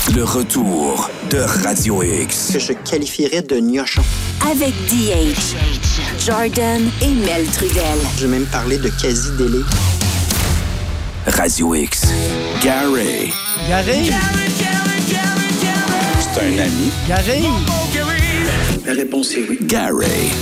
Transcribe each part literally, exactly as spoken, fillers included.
Le retour de Radio X. Que je qualifierais de gnochon. Avec D H, Jordan et Mel Trudel. Je vais même parler de quasi-délai. Radio X. Gary. Gary. C'est un ami. Gary. La réponse est oui. Gary.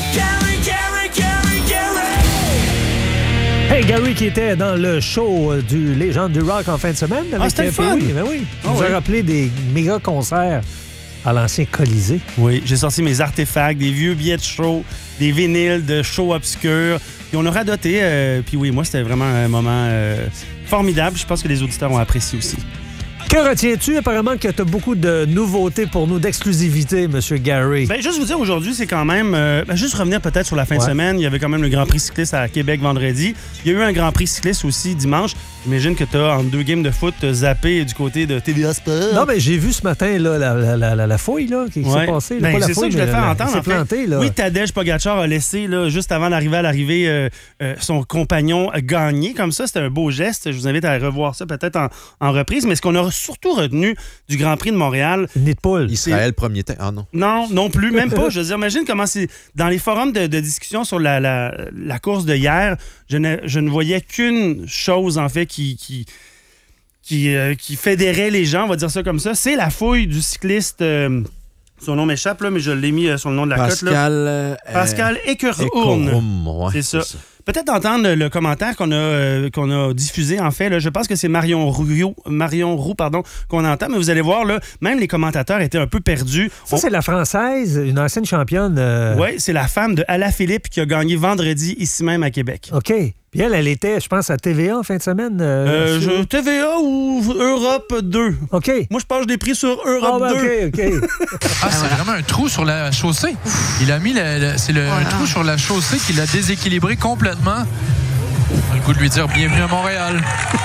Hey, Gary qui était dans le show du Légende du Rock en fin de semaine. Avec ah, c'était le fun! Oui, ben oui. Oh, vous oui. a rappelé des méga concerts à l'ancien Colisée. Oui, j'ai sorti mes artefacts, des vieux billets de show, des vinyles de show obscurs. Puis on a radoté. Euh, puis oui, moi, c'était vraiment un moment euh, formidable. Je pense que les auditeurs ont apprécié aussi. Que retiens-tu? Apparemment que tu as beaucoup de nouveautés pour nous, d'exclusivité, M. Gary. Ben, juste vous dire, aujourd'hui, c'est quand même... Euh, ben, juste revenir peut-être sur la fin ouais. de semaine. Il y avait quand même le Grand Prix cycliste à Québec vendredi. Il y a eu un Grand Prix cycliste aussi dimanche. J'imagine que tu as, en deux games de foot, zappé du côté de T V A Sport. Non, mais j'ai vu ce matin là, la, la, la, la, la fouille là, qui ouais. s'est passée. Ben, pas la c'est fouille, ça que je voulais mais faire la, entendre. s'est En fait. planté, là. Oui, Tadej Pogacar a laissé, là, juste avant d'arriver à l'arrivée, euh, euh, son compagnon gagner. Comme ça, c'était un beau geste. Je vous invite à revoir ça peut-être en, en reprise. Mais ce qu'on a surtout retenu du Grand Prix de Montréal... Une nid de poule. Israël, premier temps. Ah non. Non, non plus, même pas. Je veux dire, imagine comment c'est... Dans les forums de, de discussion sur la, la, la course de hier, je ne, je ne voyais qu'une chose, en fait, qui... qui Qui, euh, qui fédérait les gens, on va dire ça comme ça, c'est la fouille du cycliste. Euh, son nom m'échappe, là, mais je l'ai mis euh, sur le nom de la Pascal, cote. Là. euh, Pascal Écurhourne. Écurhourne, ouais, c'est ça. c'est ça. Peut-être d'entendre le commentaire qu'on a, euh, qu'on a diffusé, en fait. Là, je pense que c'est Marion Roux, Marion Roux pardon, qu'on entend, mais vous allez voir, là, même les commentateurs étaient un peu perdus. Ça, On... c'est la Française, une ancienne championne. Euh... Oui, c'est la femme de Alaphilippe qui a gagné vendredi, ici même à Québec. OK. Puis elle, elle était, je pense, à T V A en fin de semaine. Euh, Euh, je, T V A ou Europe deux. OK. Moi, je pense que je l'ai pris sur Europe Ah, ben, deux. OK, OK. Ah, c'est vraiment un trou sur la chaussée. Il a mis le, le- c'est le, Voilà. un trou sur la chaussée qui l'a déséquilibré complètement. On a le goût de lui dire bienvenue à Montréal.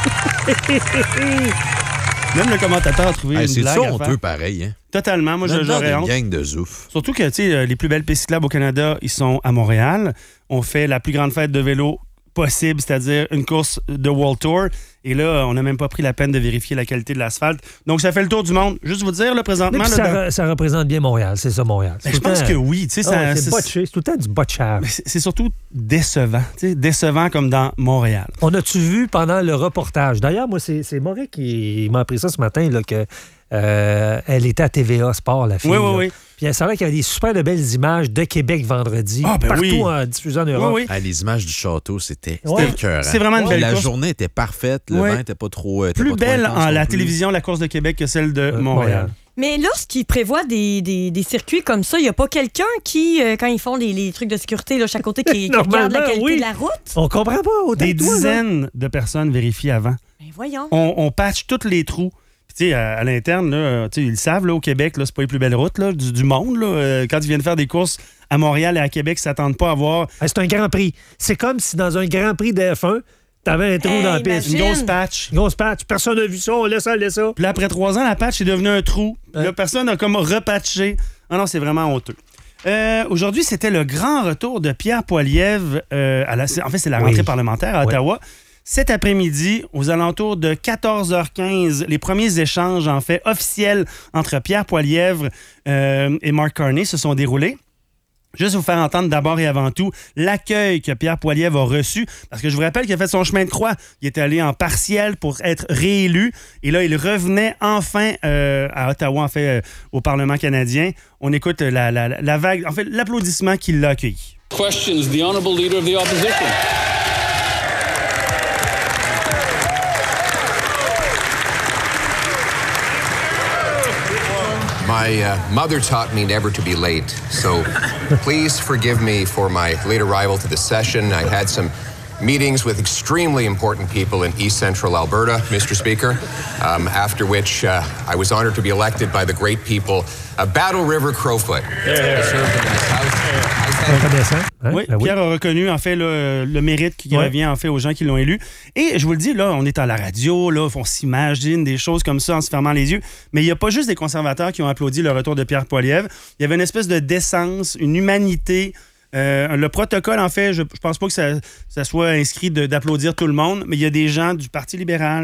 Même le commentateur a trouvé Hey, une c'est blague ça, à on faire. peut pareil. Hein? Totalement. Moi, Notre j'aurais genre honte. de gang de zouf. Surtout que, tu sais, les plus belles pistes cyclables au Canada, ils sont à Montréal. On fait la plus grande fête de vélo possible, c'est-à-dire une course de World Tour. Et là, on n'a même pas pris la peine de vérifier la qualité de l'asphalte. Donc, ça fait le tour du monde. Juste vous dire, là, présentement... Mais puis là, ça, dans- re- ça représente bien Montréal, c'est ça, Montréal. Ben, je tout le pense temps- que oui. Tu sais, Ah, ça- ouais, c'est c'est- botché, c'est tout le temps du botchage. c'est c'est surtout décevant. Tu sais, décevant comme dans Montréal. On a-tu vu pendant le reportage? D'ailleurs, moi, c'est, c'est Maurice qui m'a appris ça ce matin, là, que euh, elle était à T V A Sport, la fille. Oui, oui, là. oui. Puis c'est vrai qu'il y avait des super de belles images de Québec vendredi, Ah, ben partout oui. en diffusant en Europe. Oui, oui. Ah, les images du château, c'était Ouais. écœurant. C'est vraiment une belle La course. journée était parfaite, le Ouais. vent n'était pas trop. était Plus pas trop belle intense en non la plus. télévision, la course de Québec, que celle de Euh, Montréal. Montréal. Mais lorsqu'ils prévoient des, des, des circuits comme ça, il n'y a pas quelqu'un qui, euh, quand ils font les, les trucs de sécurité là, chaque côté, qui, qui regarde la Normalement, qualité oui. de la route? On comprend pas autant Des que toi, là. dizaines de personnes vérifient avant. Ben voyons. On, on patche tous les trous. Puis, tu sais, à, à l'interne, là, euh, tu sais, ils le savent, là, au Québec, là, c'est pas les plus belles routes là, du, du monde. Là. Euh, quand ils viennent faire des courses à Montréal et à Québec, ils s'attendent pas à voir Ah, c'est un Grand Prix. C'est comme si dans un Grand Prix de F un, t'avais un trou Hey, dans la piste. une Imagine. grosse patch. Une grosse patch. Personne n'a vu ça. On laisse ça, on laisse ça. Puis là, après trois ans, la patch est devenue un trou. Hein? Là, personne n'a comme repatché. Ah non, c'est vraiment honteux. Euh, aujourd'hui, c'était le grand retour de Pierre Poilievre. Euh, à la, en fait, c'est la rentrée Oui. parlementaire à Oui. Ottawa. Cet après-midi, aux alentours de quatorze heures quinze, les premiers échanges, en fait, officiels entre Pierre Poilievre euh, et Mark Carney se sont déroulés. Juste vous faire entendre d'abord et avant tout l'accueil que Pierre Poilievre a reçu. Parce que je vous rappelle qu'il a fait son chemin de croix. Il est allé en partiel pour être réélu. Et là, il revenait enfin euh, à Ottawa, en fait, euh, au Parlement canadien. On écoute la, la, la vague, en fait, l'applaudissement qui l'a accueilli. Questions, the honourable leader of the opposition. My uh, mother taught me never to be late, so please forgive me for my late arrival to the session. I had some meetings with extremely important people in East Central Alberta, Mister Speaker, um, after which uh, I was honored to be elected by the great people of Battle River Crowfoot. I served in this house. I thank Reconnaissant. Hein? Oui, Ben oui. Pierre a reconnu en fait le, le mérite qui Ouais. revient en fait aux gens qui l'ont élu. Et je vous le dis, là, on est à la radio, là, on s'imagine des choses comme ça en se fermant les yeux. Mais il n'y a pas juste des conservateurs qui ont applaudi le retour de Pierre Poilievre. Il y avait une espèce de décence, une humanité. Euh, le protocole, en fait, je, je pense pas que ça, ça soit inscrit de- d'applaudir tout le monde, mais il y a des gens du Parti libéral,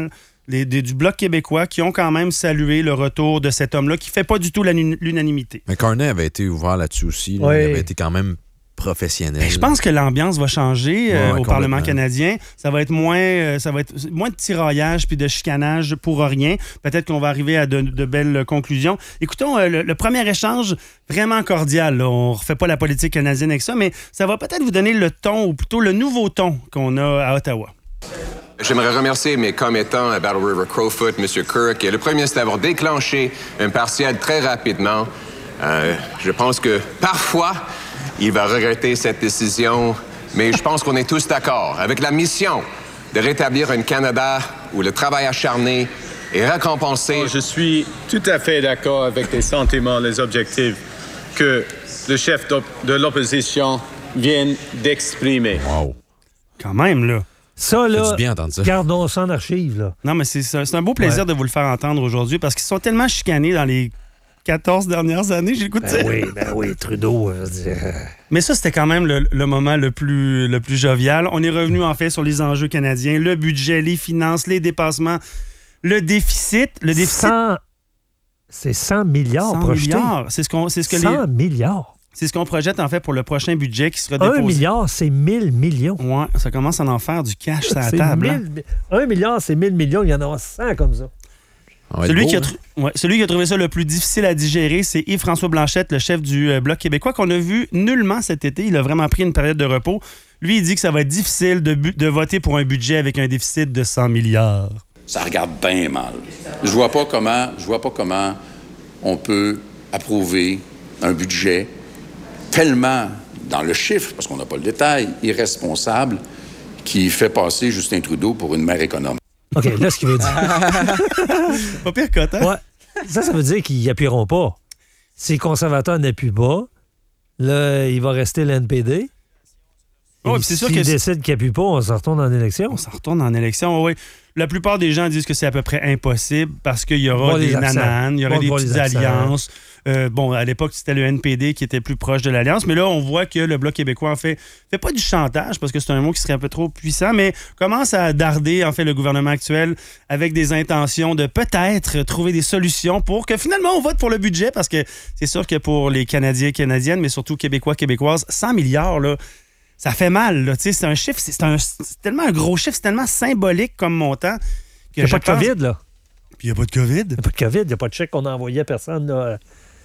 les, des, du Bloc québécois qui ont quand même salué le retour de cet homme-là qui ne fait pas du tout l'unanimité. Mais Carney avait été ouvert là-dessus aussi. Là. Oui. Il avait été quand même professionnel. Ben, je pense que l'ambiance va changer euh, ouais, au Parlement canadien. Ça va être moins, euh, ça va être moins de tiraillage puis de chicanage pour rien. Peut-être qu'on va arriver à de, de belles conclusions. Écoutons euh, le, le premier échange vraiment cordial. Là. On ne refait pas la politique canadienne avec ça, mais ça va peut-être vous donner le ton, ou plutôt le nouveau ton qu'on a à Ottawa. J'aimerais remercier mes commettants à Battle River Crowfoot, M. Kirk, et le premier ministre d'avoir déclenché un partiel très rapidement. Euh, je pense que parfois, il va regretter cette décision, mais je pense qu'on est tous d'accord avec la mission de rétablir un Canada où le travail acharné est récompensé. Oh, je suis tout à fait d'accord avec les sentiments, les objectifs que le chef de l'opposition vient d'exprimer. Wow. Quand même, là. Ça, là, bien entendre ça. gardons ça en archive, là. Non, mais c'est, c'est un beau plaisir Ouais. de vous le faire entendre aujourd'hui parce qu'ils sont tellement chicanés dans les quatorze dernières années, j'écoute Ben ça. oui, ben oui, Trudeau. euh, euh, Mais ça, c'était quand même le, le moment le plus, le plus jovial. On est revenu, en fait, sur les enjeux canadiens, le budget, les finances, les dépassements, le déficit. Le déficit, cent c'est cent milliards cent projetés. milliards. C'est ce qu'on, c'est ce que cent les, milliards. c'est ce qu'on projette, en fait, pour le prochain budget qui sera déposé. Un milliard, c'est mille millions. Ouais, ça commence à en faire du cash sur la C'est table. hein. mille- Un milliard, c'est mille millions. Il y en aura cent comme ça. Ça va être Celui, beau, qui a hein? tr- ouais, celui qui a trouvé ça le plus difficile à digérer, c'est Yves-François Blanchette, le chef du euh, Bloc québécois, qu'on a vu nullement cet été. Il a vraiment pris une période de repos. Lui, il dit que ça va être difficile de, bu- de voter pour un budget avec un déficit de cent milliards. Ça regarde bien mal. Je vois pas comment, je vois pas comment on peut approuver un budget tellement dans le chiffre, parce qu'on n'a pas le détail, irresponsable, qui fait passer Justin Trudeau pour une mère économe. OK, là, ce qu'il veut dire. Pas pire cote, hein? Ouais. Ça, ça veut dire qu'ils n'appuieront pas. Si les conservateurs n'appuient pas, là, il va rester l'N P D. Ouais, Et puis c'est sûr s'ils que- décident qu'ils n'appuient pas, on se retourne en élection. On s'en retourne en élection, oui. La plupart des gens disent que c'est à peu près impossible parce qu'il y aura Voir les des accents. nananes, il y aura On des voit petites les accents. alliances. Euh, bon, à l'époque, c'était le N P D qui était plus proche de l'Alliance, mais là, on voit que le Bloc québécois, en fait, fait pas du chantage, parce que c'est un mot qui serait un peu trop puissant, mais commence à darder, en fait, le gouvernement actuel avec des intentions de peut-être trouver des solutions pour que finalement, on vote pour le budget, parce que c'est sûr que pour les Canadiens et Canadiennes, mais surtout Québécois, Québécoises, cent milliards, là, ça fait mal, là. Tu sais, c'est un chiffre, c'est, un, c'est tellement un gros chiffre, c'est tellement symbolique comme montant. Il n'y a pas de COVID, là. Puis il n'y a pas de COVID. Il n'y a pas de COVID, il n'y a pas de chèque qu'on a envoyé à personne, là.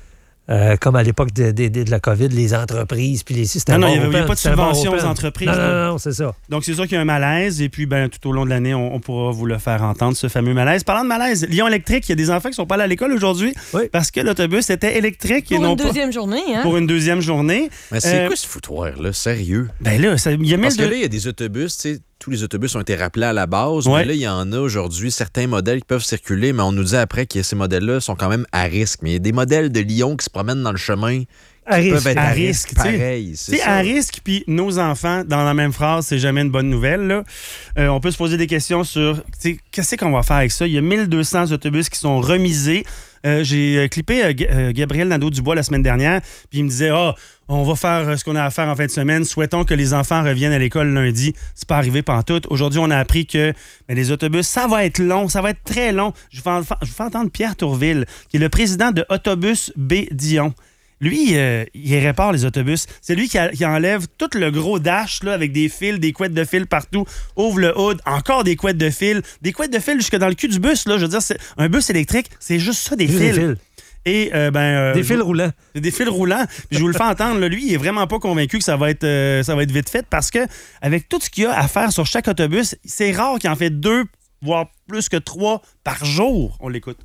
Euh, comme à l'époque de, de- de- de la COVID, les entreprises, puis les systèmes. Non, non, il n'y avait pas de subvention aux entreprises. Non, non, là. non, non, c'est ça. Donc, c'est sûr qu'il y a un malaise. Et puis, ben, tout au long de l'année, on, on pourra vous le faire entendre, ce fameux malaise. Parlant de malaise, Lyon électrique, il y a des enfants qui ne sont pas allés à l'école aujourd'hui Oui. parce que l'autobus était électrique et Pour non une pas deuxième journée, hein? pour une deuxième journée. Mais c'est Euh, quoi ce foutoir-là? Sérieux? Ben là, ça- il y a Parce que mille là, de- il y a des autobus, tu sais, tous les autobus ont été rappelés à la base, Ouais. mais là, il y en a aujourd'hui certains modèles qui peuvent circuler, mais on nous dit après que ces modèles-là sont quand même à risque. Mais il y a des modèles de Lyon qui se promènent dans le chemin À qui risque. peuvent être à à, risque, risque. tu sais. Pareil, c'est Tu sais, ça. à risque, puis nos enfants, dans la même phrase, c'est jamais une bonne nouvelle. Là. Euh, on peut se poser des questions sur, tu sais, qu'est-ce qu'on va faire avec ça? Il y a mille deux cents autobus qui sont remisés. Euh, j'ai euh, clippé euh, G- euh, Gabriel Nadeau-Dubois la semaine dernière, puis il me disait, ah, on va faire euh, ce qu'on a à faire en fin de semaine. Souhaitons que les enfants reviennent à l'école lundi. C'est pas arrivé pantoute. Aujourd'hui, on a appris que ben, les autobus, ça va être long, ça va être très long. Je vous fais, en- je vous fais entendre Pierre Tourville, qui est le président de Autobus B Dion. Lui, euh, il répare les autobus. C'est lui qui, a- qui enlève tout le gros dash là, avec des fils, des couettes de fil partout, ouvre le hood, encore des couettes de fil, des couettes de fil jusque dans le cul du bus. Là, je veux dire, c'est, un bus électrique, c'est juste ça, des Juste fils. des fils. Et, euh, ben, euh, Des fils roulants. des fils roulants. Puis je vous le fais entendre, là, lui, il est vraiment pas convaincu que ça va être, euh, ça va être vite fait parce que avec tout ce qu'il y a à faire sur chaque autobus, c'est rare qu'il en fait deux, voire plus que trois par jour. On l'écoute.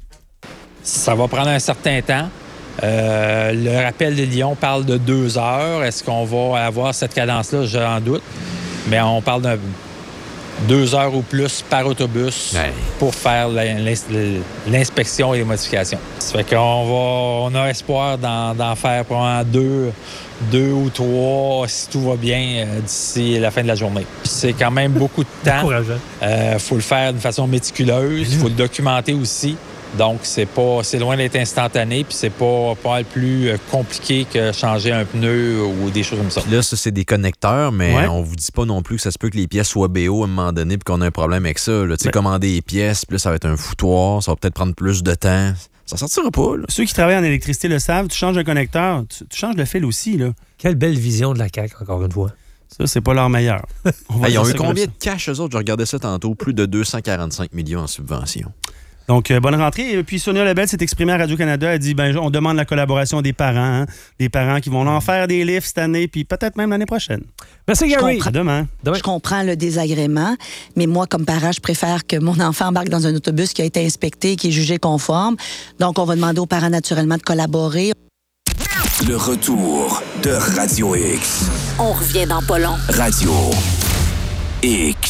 Ça va prendre un certain temps. Euh, le rappel de Lyon parle de deux heures. Est-ce qu'on va avoir cette cadence-là? J'en doute. Mais on parle de deux heures ou plus par autobus Ouais. pour faire l'in- l'ins- l'inspection et les modifications. Ça fait qu'on va, on a espoir d'en, d'en faire probablement deux, deux ou trois, si tout va bien, euh, d'ici la fin de la journée. C'est quand même beaucoup de temps. Encourageant. Il faut le faire d'une façon méticuleuse. Il faut le documenter aussi. Donc, c'est pas, c'est loin d'être instantané, puis c'est pas, pas plus compliqué que changer un pneu ou des choses comme ça. Puis là, ça, c'est des connecteurs, mais Ouais. on vous dit pas non plus que ça se peut que les pièces soient B O à un moment donné puis qu'on a un problème avec ça. Tu sais, Ben. commander les pièces, puis là, ça va être un foutoir, ça va peut-être prendre plus de temps. Ça sortira pas, là. Ceux qui travaillent en électricité le savent, tu changes un connecteur, tu, tu changes le fil aussi, là. Quelle belle vision de la C A Q, encore une fois. Ça, c'est pas leur meilleur. On va Hey, ils ont dire eu ça combien comme de cash, eux autres? Je regardais ça tantôt. Plus de deux cent quarante-cinq millions en subvention. Donc, euh, bonne rentrée. Et puis, Sonia Lebel s'est exprimée à Radio-Canada. Elle dit, ben, on demande la collaboration des parents, hein, des parents qui vont en faire des livres cette année, puis peut-être même l'année prochaine. Merci, Je Gary. comprends. À demain. Je comprends le désagrément, mais moi, comme parent, je préfère que mon enfant embarque dans un autobus qui a été inspecté, qui est jugé conforme. Donc, on va demander aux parents, naturellement, de collaborer. Le retour de Radio X. On revient dans pas long. Radio X.